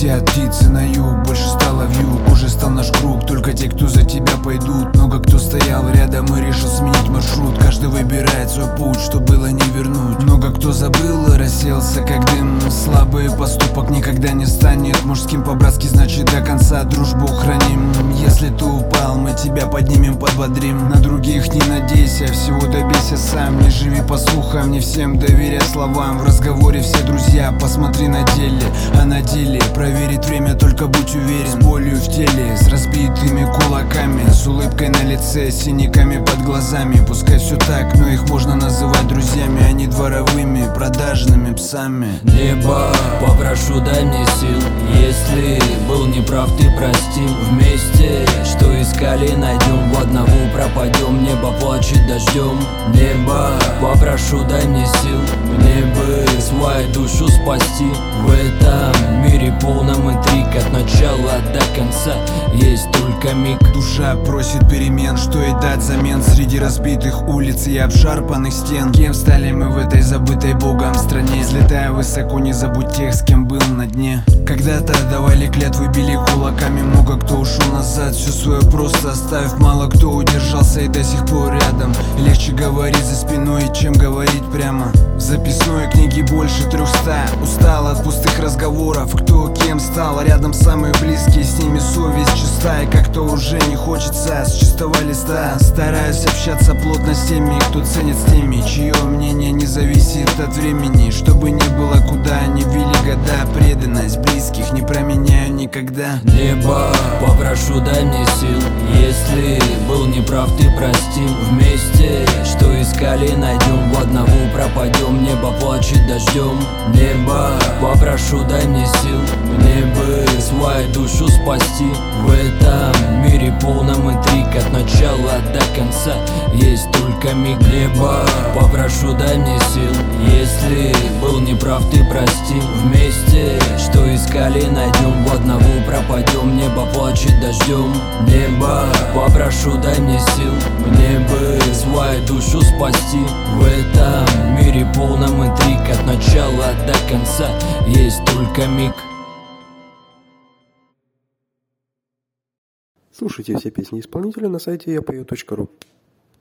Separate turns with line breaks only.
Летят птицы на юг, больше стало вьюг. Уже стал наш круг, только те, кто за тебя пойдут. Много кто стоял рядом и решил сменить маршрут. Каждый выбирает свой путь, что было не вернуть. Много кто забыл и расселся как дым. Слабый поступок никогда не станет мужским по-братски, значит до конца дружбу храним. Если ты упал, мы тебя поднимем, подбодрим. На других не надейся, всего добейся сам. Не живи по слухам, не всем доверяй словам. В разговоре все друзья, посмотри на деле. А на деле проверить время, только будь уверен. С болью в теле, с разбитыми кулаками, с улыбкой на лице, с синяками под глазами. Пускай все так, но их можно называть друзьями, а не дворовыми, продажными псами.
Небо, попрошу, дай мне сил. Если был неправ, ты прости. Вместе, что искали, найдем. В одного пропадем, небо плачет дождем. Небо, попрошу, дай мне сил. Мне бы свою душу спасти. В этом мире полном интриг, от начала до конца есть только миг.
Душа просит перемен, что и дать взамен. Среди разбитых улиц и обшарпанных стен. Кем стали мы в этой забытой Богом стране? Взлетая высоко, не забудь тех, с кем был на дне. Когда-то давали клятвы, били кулаками. Много кто ушел назад, все свое просто оставив. Мало кто удержался и до сих пор рядом. Легче говорить за спиной, чем говорить прямо. В записной книге больше 300. Устал от пустых разговоров, кто кем стал. Рядом самые близкие, с ними совесть чистая. Как-то уже не хочется с чистого листа. Стараюсь общаться плотно с теми, кто ценит с теми, чье мнение не зависит от времени. Чтобы не было куда не вели года. Преданность близких не променяю никогда.
Небо, попрошу, дай мне сил. Если был неправ, ты прости. Вместе, что искали, найдем. В одного пропадем, небо плачет дождем. Небо, попрошу, дай мне сил. Мне бы свою душу спасти. В этом мире полном интриг, от начала до конца есть только миг. Небо, попрошу, дай мне сил. Если был неправ, ты прости. Вместе, что искали, найдем. В одного пропадем, небо плачет дождем. Небо, попрошу, дай мне сил. Мне бы свою душу спасти. В этом мире полном интриг, от начала до конца есть только миг.
Слушайте все песни исполнителя на сайте yapою.ru.